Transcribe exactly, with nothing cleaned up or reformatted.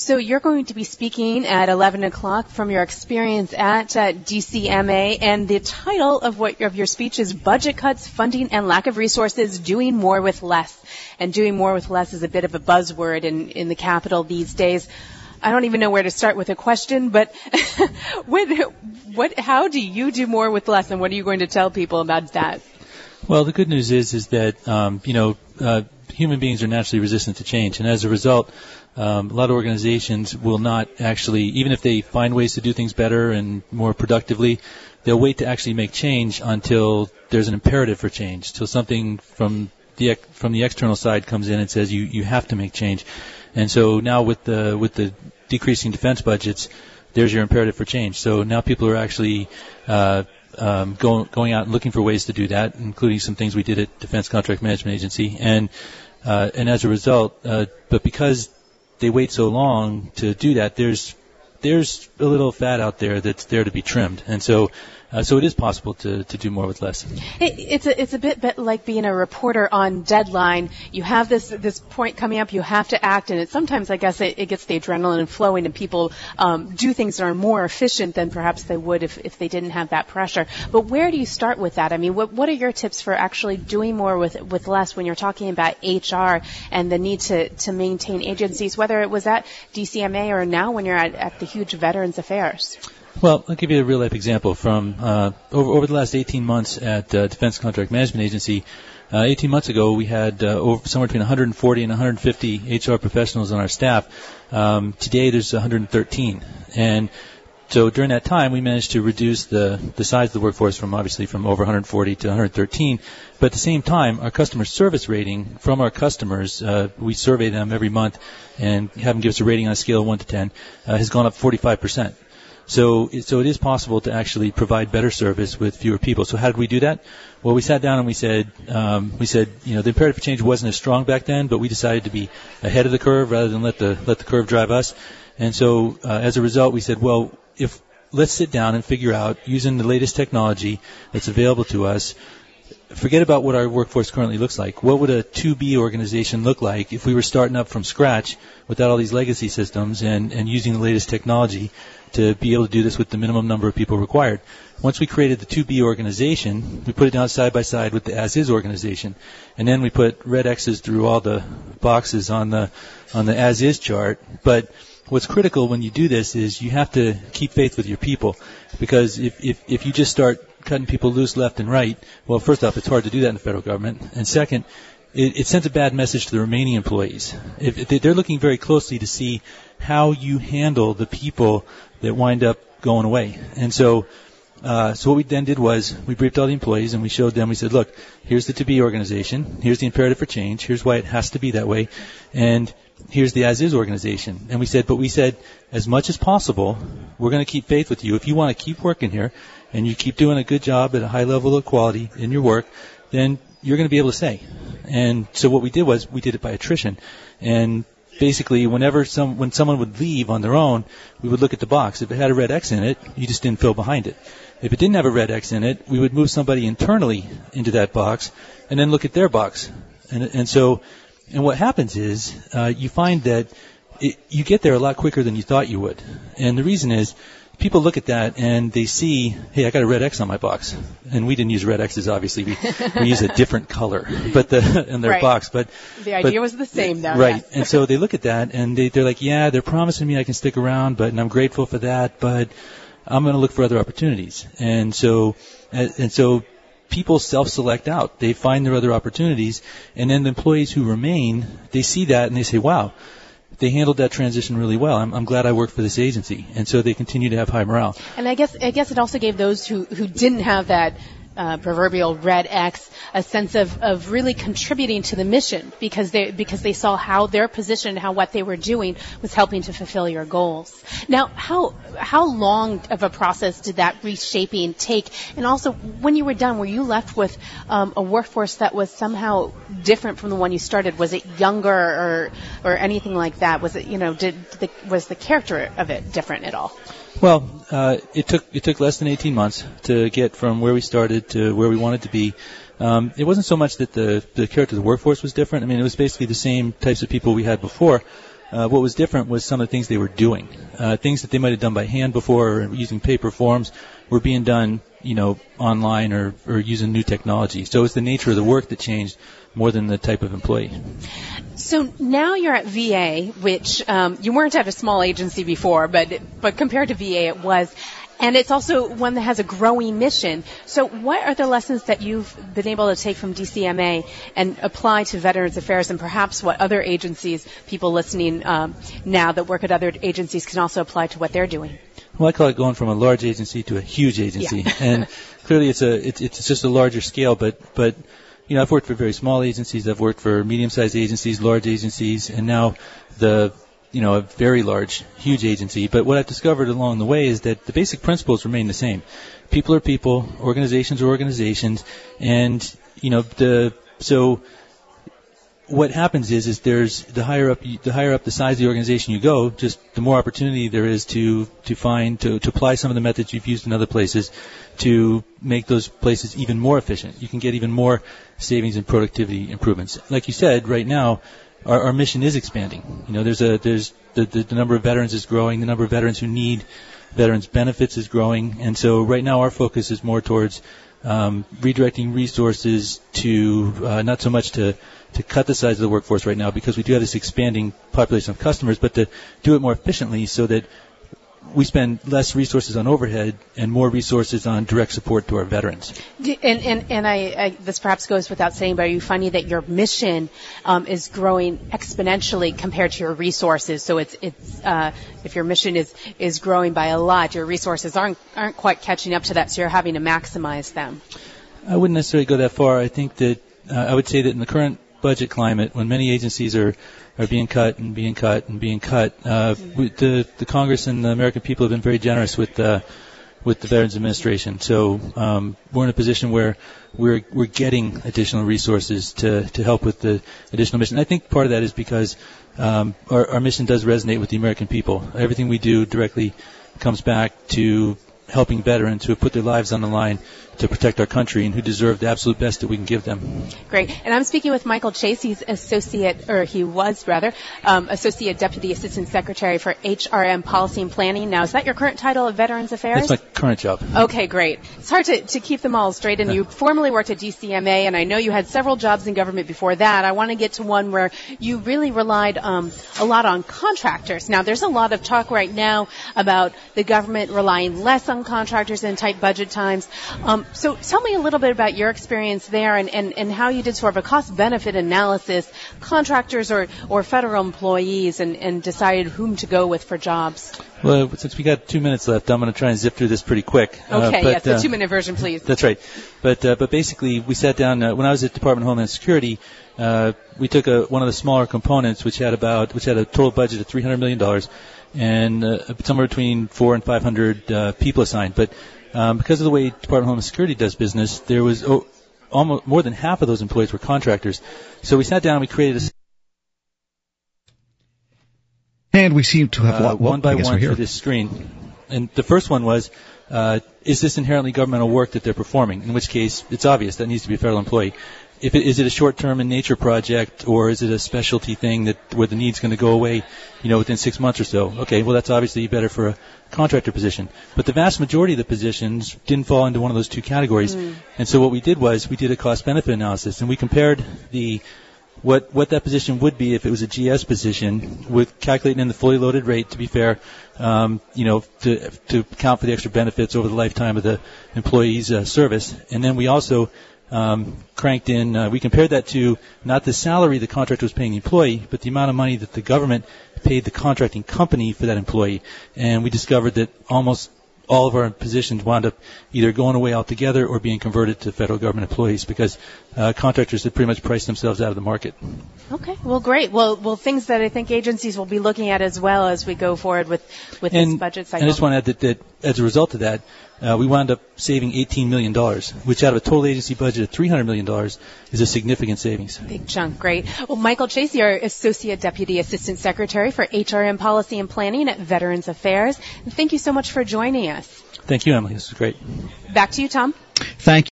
So you're going to be speaking at eleven o'clock from your experience at uh, D C M A, and the title of what of your speech is Budget Cuts, Funding, and Lack of Resources, Doing More with Less. And doing more with less is a bit of a buzzword in, in the Capitol these days. I don't even know where to start with a question, but what, what, how do you do more with less, and what are you going to tell people about that? Well, the good news is is that, um, you know, uh, human beings are naturally resistant to change, and as a result, Um, a lot of organizations will not actually, even if they find ways to do things better and more productively, they'll wait to actually make change until there's an imperative for change, till something from the from the external side comes in and says you, you have to make change. And so now with the with the decreasing defense budgets, there's your imperative for change. So now people are actually uh, um, going going out and looking for ways to do that, including some things we did at Defense Contract Management Agency. And uh, and as a result, uh, but because they wait so long to do that, there's there's a little fat out there that's there to be trimmed. And so uh, so it is possible to, to do more with less. It, it's a it's a bit, bit like being a reporter on deadline. You have this this point coming up, you have to act, and it sometimes I guess it, it gets the adrenaline flowing, and people um, do things that are more efficient than perhaps they would if, if they didn't have that pressure. But where do you start with that? I mean, what what are your tips for actually doing more with with less when you're talking about H R and the need to, to maintain agencies, whether it was at D C M A or now when you're at, at the huge Veterans Affairs? Well, I'll give you a real-life example from uh, over, over the last eighteen months at uh, Defense Contract Management Agency. Uh, eighteen months ago, we had uh, over somewhere between one hundred forty and one hundred fifty H R professionals on our staff. Um, today, there's one hundred thirteen. And so during that time, we managed to reduce the, the size of the workforce from obviously from over one hundred forty to one hundred thirteen. But at the same time, our customer service rating from our customers, uh, we survey them every month and have them give us a rating on a scale of one to ten, uh, has gone up forty-five percent. So, so it is possible to actually provide better service with fewer people. So how did we do that? Well, we sat down and we said, um, we said, you know, the imperative for change wasn't as strong back then, but we decided to be ahead of the curve rather than let the let the curve drive us. And so, uh, as a result, we said, well, if let's sit down and figure out using the latest technology that's available to us. Forget about what our workforce currently looks like. What would a two B organization look like if we were starting up from scratch without all these legacy systems and, and using the latest technology to be able to do this with the minimum number of people required? Once we created the two B organization, we put it down side by side with the as-is organization, and then we put red X's through all the boxes on the on the as-is chart. But what's critical when you do this is you have to keep faith with your people, because if if, if you just start cutting people loose left and right, well, first off, it's hard to do that in the federal government, and second, it, it sends a bad message to the remaining employees. If, if they're looking very closely to see how you handle the people that wind up going away. And so, uh, so what we then did was we briefed all the employees and we showed them, we said, look, here's the to be organization, here's the imperative for change, here's why it has to be that way, and here's the as-is organization. And we said, but we said, as much as possible, we're going to keep faith with you. If you want to keep working here and you keep doing a good job at a high level of quality in your work, then you're going to be able to stay. And so what we did was we did it by attrition. And basically, whenever some, when someone would leave on their own, we would look at the box. If it had a red X in it, you just didn't fill behind it. If it didn't have a red X in it, we would move somebody internally into that box and then look at their box. And, and so, and what happens is, uh, you find that it, you get there a lot quicker than you thought you would. And the reason is, people look at that and they see, hey, I got a red X on my box. And we didn't use red X's, obviously. We, we use a different color but the, in their right. box. But the idea but, was the same, though. Right. Yes. And so they look at that and they, they're like, yeah, they're promising me I can stick around, but and I'm grateful for that, but I'm going to look for other opportunities. And so, and so people self-select out. They find their other opportunities, and then the employees who remain, they see that and they say, wow, they handled that transition really well. I'm, I'm glad I worked for this agency. And so they continue to have high morale. And I guess I guess it also gave those who, who didn't have that uh, proverbial red X a sense of, of really contributing to the mission, because they because they saw how their position, how what they were doing was helping to fulfill your goals. Now, how how long of a process did that reshaping take? And also, when you were done, were you left with um, a workforce that was somehow different from the one you started? Was it younger or or anything like that? Was it, you know, did the, was the character of it different at all? Well, uh, it took it took less than eighteen months to get from where we started to where we wanted to be. Um, it wasn't so much that the the character of the workforce was different. I mean, it was basically the same types of people we had before. Uh, what was different was some of the things they were doing. Uh, things that they might have done by hand before or using paper forms were being done, you know, online or, or using new technology. So it's the nature of the work that changed more than the type of employee. So now you're at V A, which um, you weren't at a small agency before, but but compared to V A it was. And it's also one that has a growing mission. So what are the lessons that you've been able to take from D C M A and apply to Veterans Affairs, and perhaps what other agencies, people listening um, now that work at other agencies, can also apply to what they're doing? Well, I call it going from a large agency to a huge agency. Yeah. And clearly it's a it's, it's just a larger scale, but but you know, I've worked for very small agencies, I've worked for medium-sized agencies, large agencies, and now the you know, a very large, huge agency. But what I've discovered along the way is that the basic principles remain the same. People are people, organizations are organizations, and, you know, the, so what happens is, is there's, the higher up, the higher up the size of the organization you go, just the more opportunity there is to, to find, to, to apply some of the methods you've used in other places to make those places even more efficient. You can get even more savings and productivity improvements. Like you said, right now, Our, our mission is expanding. You know, there's a there's the, the the number of veterans is growing. The number of veterans who need veterans benefits is growing, and so right now our focus is more towards um, redirecting resources to uh, not so much to to cut the size of the workforce right now, because we do have this expanding population of customers, but to do it more efficiently so that we spend less resources on overhead and more resources on direct support to our veterans. And, and, and I, I, this perhaps goes without saying, but are you finding that your mission um, is growing exponentially compared to your resources? So it's, it's uh, if your mission is, is growing by a lot, your resources aren't aren't quite catching up to that, so you're having to maximize them. I wouldn't necessarily go that far. I think that uh, I would say that in the current budget climate, when many agencies are are being cut and being cut and being cut. Uh, we, the, the Congress and the American people have been very generous with uh, with the Veterans Administration. So um, we're in a position where we're we're getting additional resources to, to help with the additional mission. I think part of that is because um, our, our mission does resonate with the American people. Everything we do directly comes back to helping veterans who have put their lives on the line to protect our country and who deserve the absolute best that we can give them. Great. And I'm speaking with Michael Chase. He's associate, or he was rather, um, Associate Deputy Assistant Secretary for H R M Policy and Planning. Now, is that your current title of Veterans Affairs? That's my current job. Okay, great. It's hard to, to keep them all straight. And you formerly worked at D C M A, and I know you had several jobs in government before that. I want to get to one where you really relied um, a lot on contractors. Now, there's a lot of talk right now about the government relying less on contractors in tight budget times. Um, So tell me a little bit about your experience there and, and, and how you did sort of a cost-benefit analysis, contractors or, or federal employees, and, and decided whom to go with for jobs. Well, since we got two minutes left, I'm going to try and zip through this pretty quick. Okay, uh, but, yes, the uh, two-minute version, please. That's right. But uh, but basically, we sat down, uh, when I was at Department of Homeland Security, uh, we took a, one of the smaller components, which had about, which had a total budget of three hundred million dollars, and uh, somewhere between four and five hundred uh, people assigned. But Um, because of the way Department of Homeland Security does business, there was oh, almost more than half of those employees were contractors. So we sat down and we created a... And we seem to have... Uh, well, one by I guess one we're here. for this screen. And the first one was, uh, is this inherently governmental work that they're performing? In which case, it's obvious that needs to be a federal employee. If it, is it a short-term in nature project, or is it a specialty thing that where the need's going to go away, you know, within six months or so? Okay, well, that's obviously better for a contractor position. But the vast majority of the positions didn't fall into one of those two categories. Mm. And so what we did was we did a cost-benefit analysis, and we compared the what what that position would be if it was a G S position with calculating in the fully loaded rate, to be fair, um, you know, to to account for the extra benefits over the lifetime of the employee's uh, service. And then we also Um, cranked in, uh, we compared that to not the salary the contractor was paying the employee, but the amount of money that the government paid the contracting company for that employee. And we discovered that almost all of our positions wound up either going away altogether or being converted to federal government employees, because uh, contractors had pretty much priced themselves out of the market. Okay, well, great. Well, well, things that I think agencies will be looking at as well as we go forward with, with and, this budget cycle. And I just want to add that, that as a result of that, uh, we wound up saving eighteen million dollars, which out of a total agency budget of three hundred million dollars is a significant savings. Big chunk, great. Well, Michael Chase, you're Associate Deputy Assistant Secretary for H R M Policy and Planning at Veterans Affairs. And thank you so much for joining us. Thank you, Emily. This was great. Back to you, Tom. Thank you.